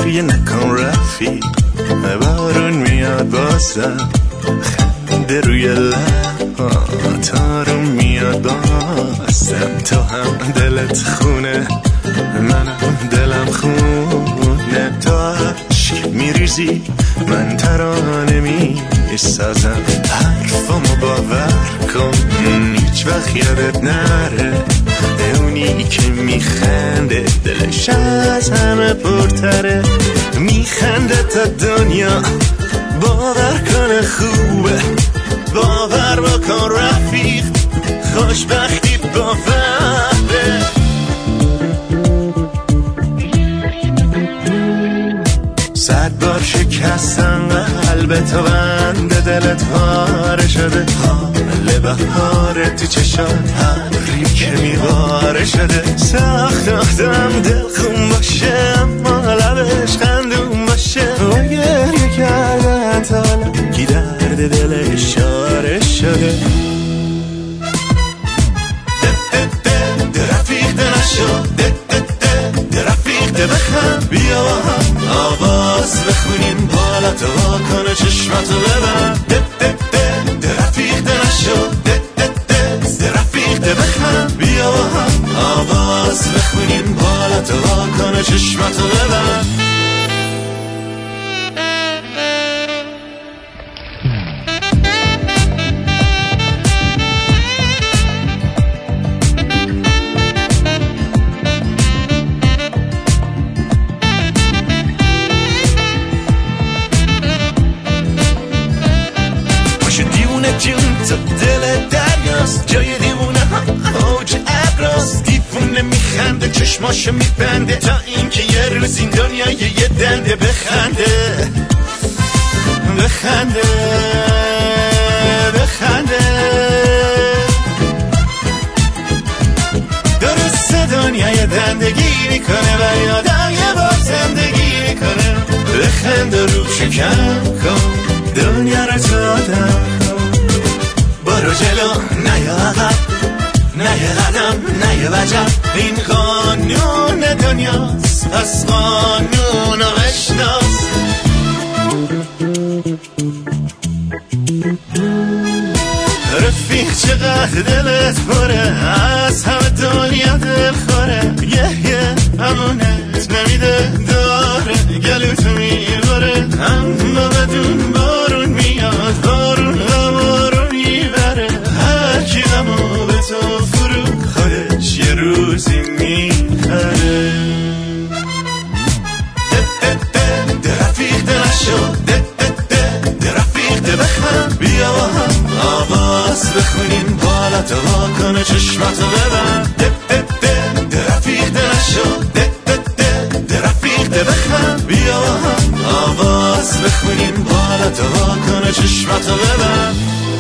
گریه نکن رفیق، بارون میاد بازم، خنده روی لبات آروم میاد بازم. تو هم دلت خونه، منم دلم خونه، تو عشق میریزی من ترانه میسازم. حرفامو باور کن هیچ وقت یادت نره، اونی که میخنده دلش از همه پرتره. میخنده تا دنیا باور کنه خوبه، باور بکن رفیق خوشبختی باوره. صد بار شکستن قلب تو، بند دلت پاره شده، حال بهار تو چشات هری که میواره شده. ساختم دل خون باشه اما لبش خندون باشه، و گریه کردن تا کی درد دل اشاره شده. رفیق نشو رفیق بخم، بیا با هم آواز بخونیم، بالا تو واکنه چشمتو ببن. رفیق نشو رفیق بخم، بیا با هم آواز بخونیم، بالا تو واکنه چشمتو ببن. جون تو دل دریاست، جای دیوونه ها اوج ابراست. دیوونه میخنده چشماشو میبنده، تا اینکه یه روز این دنیا یه دنده بخنده بخنده بخنده. درست دنیا یه دندگی میکنه و یادم یه بار زندگی میکنه. بخنده رو شکم کن دنیا رو تو آدم، برو جلو نیا عقب، نیا قدم نیا وجب. این قانون دنیاست پس قانون رو بشناس. رفیق چقدر دلت پره، از همه دنیا دل خوره. یه همونت نمیده داره، گلوتو میباره اما بدون بارون میاد، بارون غمارو میبره. هر کی غمو به تو فرو خودش یه روزی میخره. رفیق نشو رفیق بخم، بیا با هم آواز بخونیم، بالا تو واکنه چشمتو ببن. رفیق نشو رفیق بخم، بیا با هم آواز بخونیم، بالا تو واکنه چشمتو ببن.